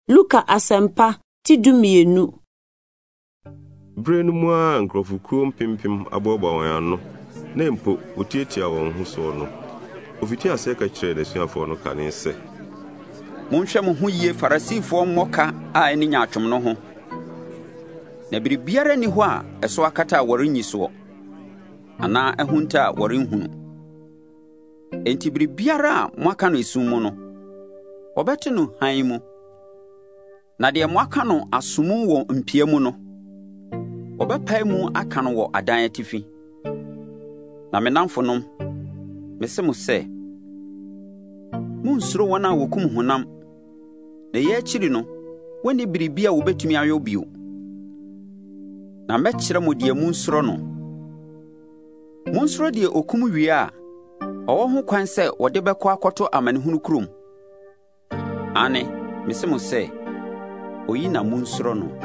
Luka Asempa Tidumienu. Brenu mua nkrɔfokuo mpempem abɔbɔ wɔn ano na mpo otietia wɔn ho so no. Ofiti ase ka kyerɛ n'asuafo no ka ne sɛ, monhwɛ mo ho yie Farisifoɔ mmɔka a ɛne nyaatwom no ho. Na biribiara ni hɔ a ɛso akata a wɔrenyi soɔ, anaa ɛhunta a wɔrenhunu. Enti biribiara a moaka no esum mu no, wɔbɛte no hann mu. Na deɛ moaka no asomu wɔ mpia mu no, wɔbɛpae mu aka no wɔ adan atifi. Na me namfonom, mese mo sɛ, monsuro wɔn a wɔkum honam, na yɛ akyiri no, wɔnni biribi a wɔbɛtumi ayɔ bio. Na mɛkyerɛ mo deɛ monsuro no. Monsuro deɛ okum wie a, ɔwɔ ho kwan sɛ wɔde bɛkɔ akɔto amanehunu kurom. Ane, mese mo sɛ, oyi na monsuro no.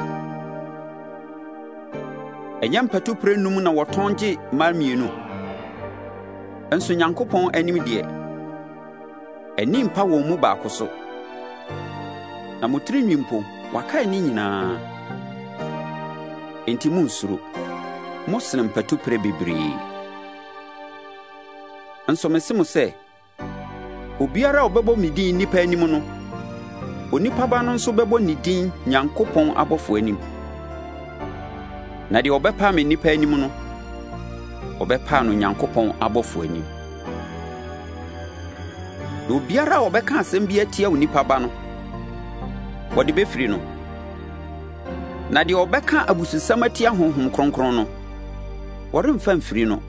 Ɛnyɛ mpatupre num na wɔtɔn gye mmaa mmienu. Nso Nyankopɔn anim deɛ, ani mpa wɔn mu baako so. Na mo tirinwi mpo, wakae ne nyinaa. Enti monsuro, mosene mpatupre bebree. Nso mese mo sɛ, obiara a ɔbɛbɔ me din nnipa anim no, onipa ba no nso bɛbɔ ne din Nyankopɔn abɔfo anim. Na deɛ ɔbɛpaa me nnipa anim no, ɔbɛpaa no Nyankopɔn abɔfo anim. Na obiara a ɔbɛka asɛm bi atia onipa ba no, wɔde bɛfiri no. Na deɛ ɔbɛka abususɛm atia Honhom Kronkron no, wɔremfa mfiri no.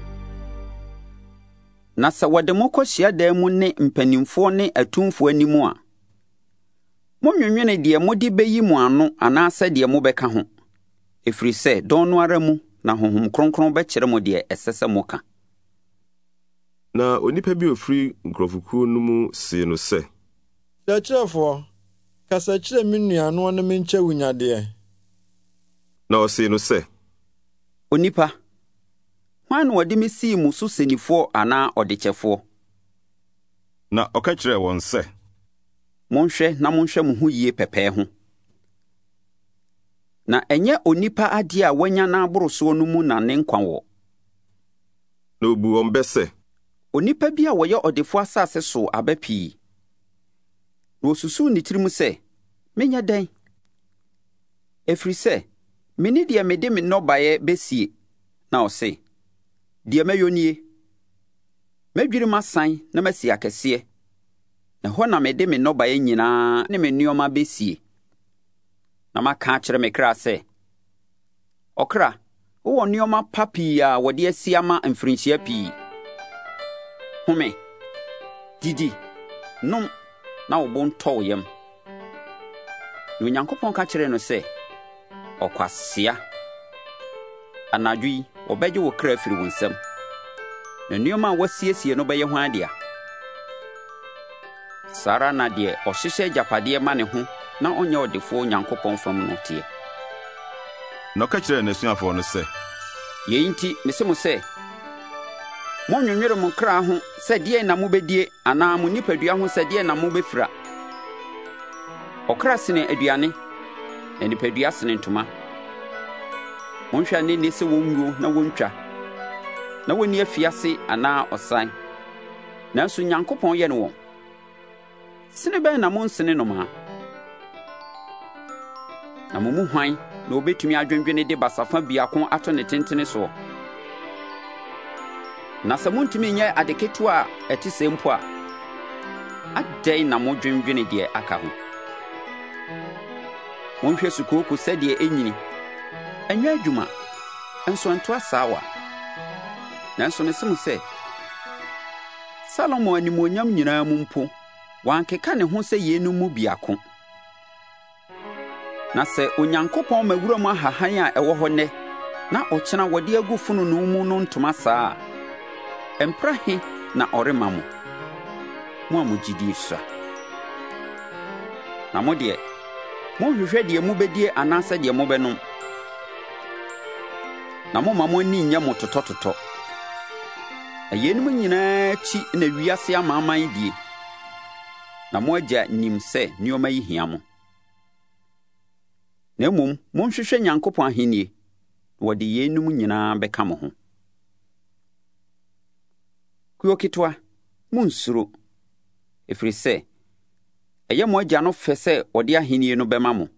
Na sɛ wɔde mo kɔ hyiadan mu ne mpanimfoɔ ne atumfoɔ anim a, monwenwene deɛ mode bɛyi mo ano anaasɛ deɛ mobɛka ho. Ɛfiri sɛ, dɔn no ara mu na Honhom Kronkron bɛkyerɛ mo deɛ ɛsɛ sɛ moka. Na onipa bi ofiri nkrɔfokuo no mu see no sɛ, Kyerɛkyerɛfoɔ, kasa kyerɛ me nuano ne me nkyɛ wunyadeɛ. Na ɔsee no sɛ, Onipa, hwan na ɔde me sii mo so senifoɔ anaa ɔdekyɛfoɔ? Na ɔka kyerɛɛ wɔn sɛ, monhwɛ na monhwɛ mo ho yie pɛpɛɛ ho. Na ɛnyɛ onipa adeɛ a wanya n'aborosoɔ no mu na ne nkwa wɔ. Na obu wɔn bɛ sɛ, onipa bi a wɔyɛ ɔdefoɔ asase so aba pii. Na osusuw ne tirim sɛ, menyɛ dɛn? Ɛfiri sɛ, mene deɛ mede me nnɔbaeɛ bɛsie. Na ɔse, deɛ mɛyɛ nie, mɛdwiri m'asan na masi akɛseɛ. Na hɔ na mede me nnɔbaeɛ nyinaa ne me nneɔma bɛsie. Na maka akyerɛ me kra sɛ, ɔkra, wowɔ nneɔma pa pii a wɔde asi ama mfirinhyia pii. Home, didi, nom, na wo bo ntɔ wo yam. Na Onyankopɔn ka kyerɛ no sɛ, ɔkwasea. Anadwo yi, wɔbɛgye wo kra firi wo nsam. Na nneɔma a wɔasiesie no bɛyɛ ho adea. Saa ara na deɛ ɔhyehyɛ agyapadeɛ ma ne ho na ɔnyɛ ɔdefoɔ Nyankopɔn fam no teɛ. Na ɔka kyerɛɛ n'asuafoɔ no sɛ, yei nti, mese mo sɛ, monwenwere mo kra ho sɛ deɛ na mobɛdie anaa mo nipadua ho sɛ deɛ na mobɛfira. Ɔkra sene aduane, na nipadua sene ntoma. Monhwɛ a ne sɛ wɔnwuo na wɔntwa, na wɔnni afiase anaa ɔsan. Nanso Nyankopɔn yɛ no wɔn. Sene bɛn na monsene nnomaa? Na mo mu hwan na obɛtumi adwendwene de basafa biako ato ne tentene soɔ? Na sɛ montumi nyɛ ade ketewa a ɛte sɛ mpo a, adɛn na modwendwene deɛ aka ho? Monhwɛ sukooko sɛdeɛ ɛnyini. Ɛnyɛ adwuma, nso ɛnto asaawa. Nanso mese mo sɛ, Salomo animuonyam nyinaa mu mpo, wankeka ne ho sɛ yeinom mu biako. Na sɛ Onyankopɔn ma wuram ahahan a ɛwɔ hɔ nnɛ, na ɔkyena wɔde agu fononoo mu no ntoma saa a, ɛmpra he na ɔrema mo? Mo a mo gyidie sua. Na mo deɛ, monhwehwɛ deɛ mobɛdie anaasɛ deɛ mobɛnom. Na moma mo ani nyɛ mo totɔtotɔ. Ɛyɛnum nyinaa akyi na wiase amaaman die. Na mo agya nim sɛ nneɔma yi hia mo. Na mmom, monhwehwɛ Nyankopɔn ahennie, na wɔde yeinom nyinaa bɛka mo ho. Kuo ketewa, monnsuro, ɛfiri sɛ, ɛyɛ mo Agya no fɛ sɛ ɔde ahennie no bɛma mo.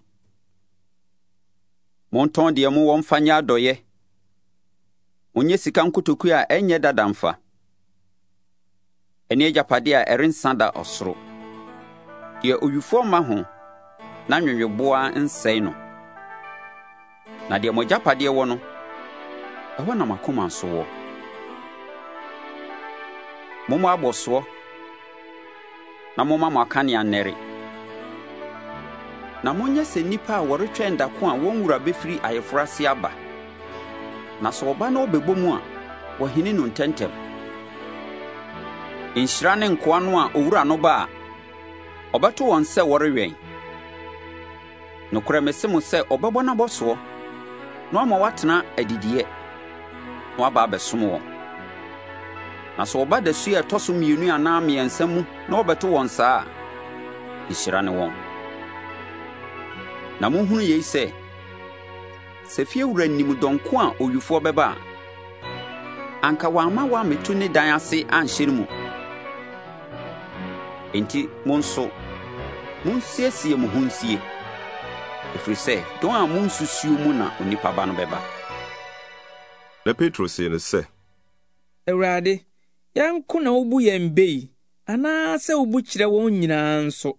Montɔn deɛ mowɔ mfa nyɛ adɔeɛ. Monyɛ sika nkotoku a ɛnyɛ dada mfa. Ɛne agyapadeɛ a ɛrensa da ɔsoro. Deɛ owifoɔ ma ho, na nweweboa nsɛe no. Na deɛ mo agyapadeɛ wɔ no, ɛhɔ na makoma so wɔ. Mommɔ abɔsoɔ, na momma mo akanea nnɛre. Na monyɛ sɛ nnipa a wɔretwɛn dako a wɔn wura bɛfiri ayɛforase aba. Na sɛ ɔba na ɔbɛbɔ mu a, wɔhene no ntɛntɛm. Nhyira ne nkoa no a owura no ba a, ɔbɛto wɔn sɛ wɔrewɛn. Nokorɛ mese mo sɛ ɔbɛbɔ n'abɔsoɔ, na wama watena adidiɛ, na waba abɛsom wɔn. Na sɛ ɔba da su a ɛtɔ so mmienu anaa mmiɛnsa mu na ɔbɛto wɔn saa a, nhyira ne wɔn. Na monhunu yei sɛ fiewura nim dɔnko a owifoɔ bɛba a, anka wamma wɔammɛtu ne dan ase anhyɛ no mu. Enti mo nso, monsiesie mo ho nsie, ɛfiri sɛ dɔn a monsusuo mu na onipa ba no bɛba. Na Petro sɛ no sɛ, Awurade, yɛnko na wobu yɛn bɛyi, anaasɛ wobu kyerɛ wɔn nyinaa nso?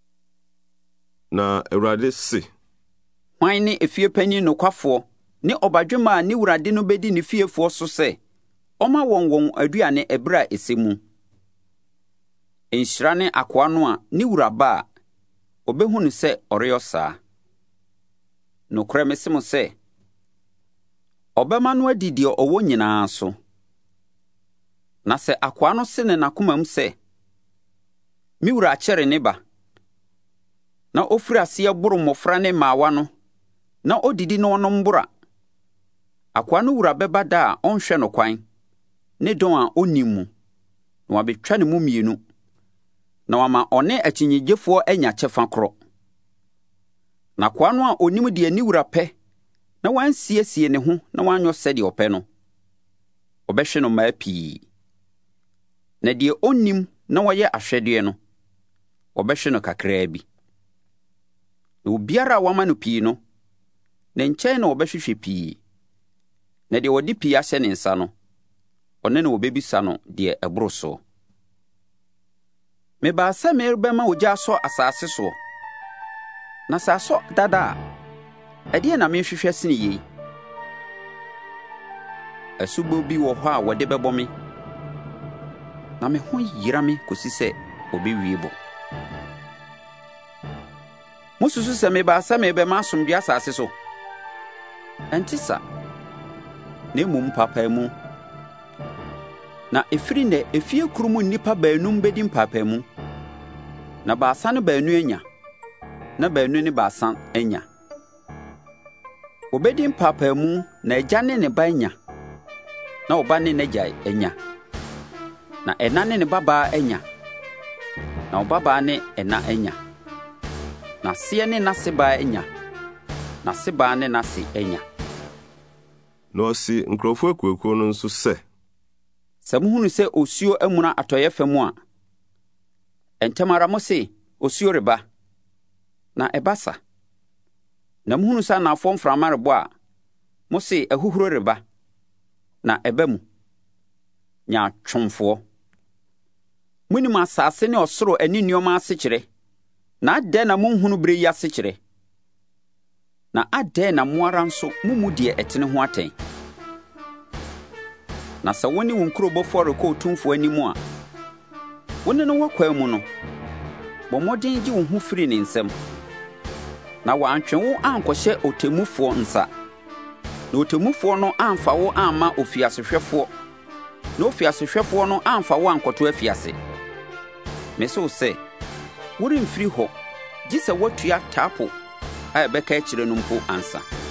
Na Awurade se, hwan ne efiepanyin nokwafoɔ ne ɔbadwema a ne wurade no bɛdi ne fiefoɔ so sɛ ɔma wɔn aduane ɛberɛ a ɛsɛ mu. Nhyira ne akoa no a ne wura ba a ɔbɛhu no sɛ ɔreyɔ saa. Nokorɛ mese mo sɛ, ɔbɛma no adi deɛ ɔwɔ nyinaa so. Na sɛ akoa no se ne n'akoma mu sɛ, me wura akyɛre ne ba, na ɔfiri aseɛ boro mmɔfra ne mmaawa no, na ɔdidi na ɔnom bora, akoa no wura bɛba da a ɔnhwɛ no kwan, ne dɔn a ɔnnim mu, na wabɛtwa ne mu mmienu, na wama ɔne akyinnyegyefoɔ anya kyɛfa korɔ. Na akoa no a ɔnim deɛ ne wura pɛ, na wansiesie ne ho na wanyɔ sɛdeɛ ɔpɛ no, ɔbɛhwe no mmaa pii. Na deɛ ɔnnim na wɔyɛ ahwɛdeɛ no, ɔbɛhwe no kakraa bi. Na obiara a wama no pii no, ne nkyɛn na ɔbɛhwehwɛ pii. Na deɛ ɔde pii ahyɛ ne nsa no, ɔne na ɔbɛbisa no deɛ ɛboro so. Mebaa sɛ merebɛma ogya asɔ asase soɔ. Na sɛ asɔ dada a, ɛdeɛ na merehwehwɛ sene yei? Asubɔ bi wɔ hɔ a wɔde bɛbɔ me, na me ho yera me kɔsi sɛ ɔbɛwie bɔ. Mosusu sɛ mebaa sɛ merebɛma asomdwoeɛ asase so? Ɛnte sa, na mmom mpaapaemu. Na ɛfiri nnɛ efie koro mu nnipa baanum bɛdi mpaapaemu, na baasa ne baanu anya, na baanu ne baasa anya. Wɔbɛdi mpaapaemu na agya ne ne ba anya, na ɔba ne n'agya anya, na ɛna ne ne babaa anya, na ɔbabaa ne ɛna anya, na seɛ ne n'asebaa anya, na sebaa ne n'ase anya. Na ɔsi nkurɔfoɔ akuakuo no nso sɛ, sɛ muhunu sɛ osuo amuna atɔeɛ fam a, ɛntɛm ara mo se osuo reba, na ɛba sa. Na muhunu sɛ anafoɔ mframa rebɔ a, mo se ahuhuro reba, na ɛba mu. Nyaatwomfoɔ! Monim asase ne ɔsoro ani nneɔma asekyerɛ, na adɛn na monhunu bere yi asekyerɛ? Na adɛn na mo ara nso mumu deɛ ɛtene ho atɛn? Na sɛ wo ne wo nkurobɔfoɔ rekɔ otumfoɔ anim a, wo ne no wɔkwan mu no, bɔ mmɔden gye wo ho firi ne nsam, na wɔantwe wo ankɔhyɛ otemmufoɔ nsa, na otemmufoɔ no amfa wo amma ofiasehwɛfoɔ, na ofiasehwɛfoɔ no amfa wo ankɔto afiase. Mese wo sɛ, woremfiri hɔ, gye sɛ woatua taapo a ɛbɛka akyire no mpo ansa.